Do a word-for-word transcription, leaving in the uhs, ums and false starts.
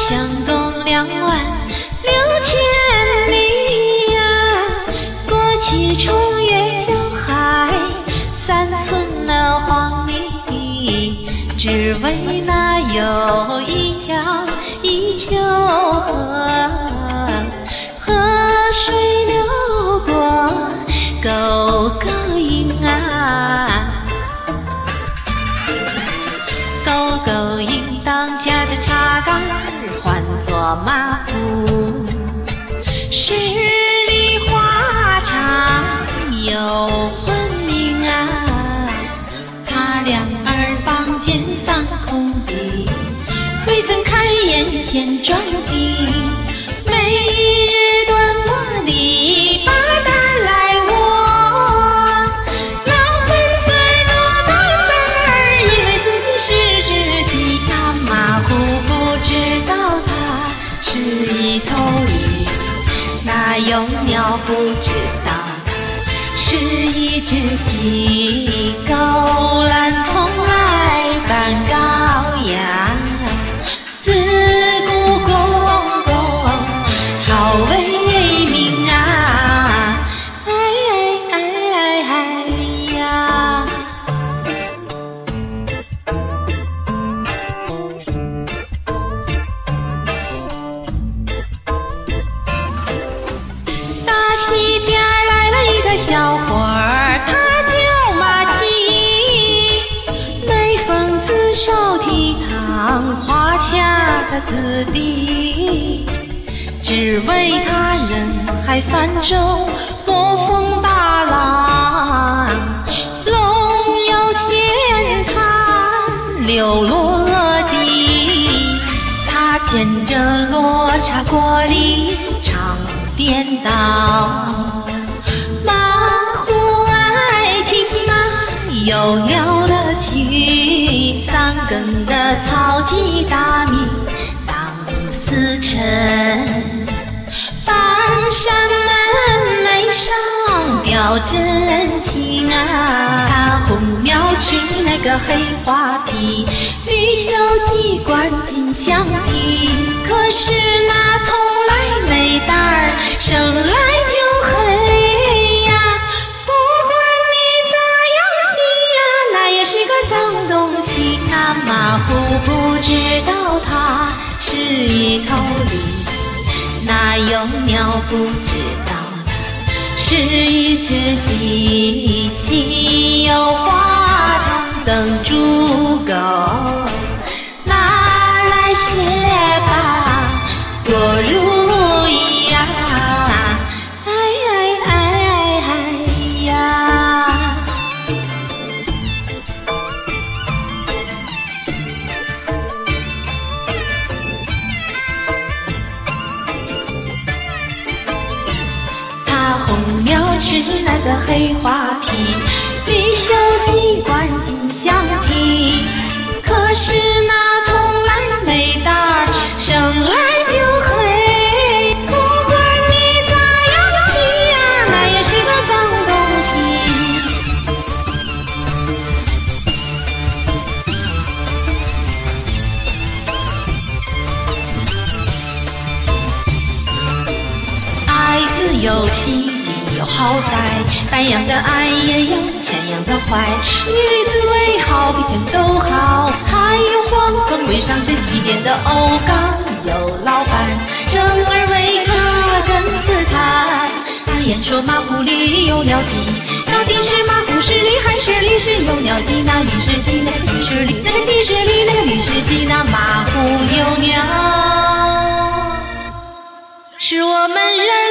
向东两万六千里呀，过七重越九海，三寸的黄泥，只为那有一条一丘河，河水流过沟沟营啊，沟沟营当家的茶缸儿唤作马夫，十里花场有魂鸣啊，他两耳傍肩丧空地，未曾开眼先装病，每日端磨里把胆来窝，老分子儿多明白，以为自己是知己，那马虎不知道他是一头驴，那幼鸟不知道是一只鸡，狗栏从来扮羔羊，自古公公好为民啊，哎哎哎哎呀！大西边来了一个小伙儿，他叫马蹄，每逢子手提汤，画下的子弟，只为他人海泛舟，拨风大浪，龙游仙滩，流落地，他牵着罗刹锅里唱颠倒，马虎爱听那有料的曲，三更的草鸡大鸣当司晨，半山门楣上标真情啊，他红描去那个黑花皮，绿袖鸡冠金镶皮，可是那从来没胆儿，生来就黑呀，不管你咋样洗呀，那也是个脏东西，那马虎不知道它是一头驴，那幼鸟不知道它是一只鸡，岂有花堂等猪狗，拿来写吧做如意呀，哎哎哎哎呀！他红描是那个黑花皮，绿袖鸡冠金镶皮，可是那从来没胆儿，生来就黑，不管你咋样洗呀，那也是个脏东西。爱子有喜有好歹，白羊的爱也有，千羊的坏，女子为好比全都好，还有黄蜂尾上是几边的欧缸，有老板生儿为何更自叹，大雁说马虎里有鸟鸡，到底是马虎是驴还是驴是有鸟鸡，那驴是鸡那个驴是驴，那个鸡是驴那个驴是鸡，那马虎有鸟是我们人